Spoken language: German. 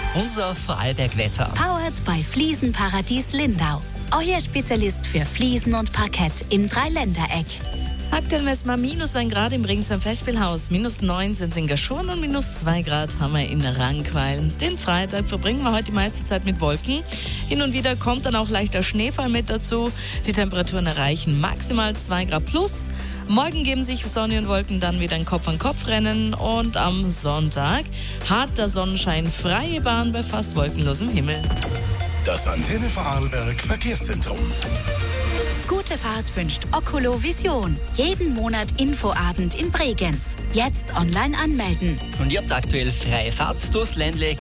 unser Vorarlberg-Wetter. Powered bei Fliesenparadies Lindau. Euer Spezialist für Fliesen und Parkett im Dreiländereck. Aktuell messen wir -1 Grad im Regens beim Festspielhaus, -9 sind es in Gaschurn und -2 Grad haben wir in Rankweil. Den Freitag verbringen wir heute die meiste Zeit mit Wolken. Hin und wieder kommt dann auch leichter Schneefall mit dazu. Die Temperaturen erreichen maximal 2 Grad plus. Morgen geben sich Sonne und Wolken dann wieder ein Kopf-an-Kopf-Rennen und am Sonntag hat der Sonnenschein freie Bahn bei fast wolkenlosem Himmel. Das Antenne Vorarlberg Verkehrszentrum. Gute Fahrt wünscht Oculo Vision. Jeden Monat Infoabend in Bregenz. Jetzt online anmelden. Und ihr habt aktuell freie Fahrt durchs Ländle.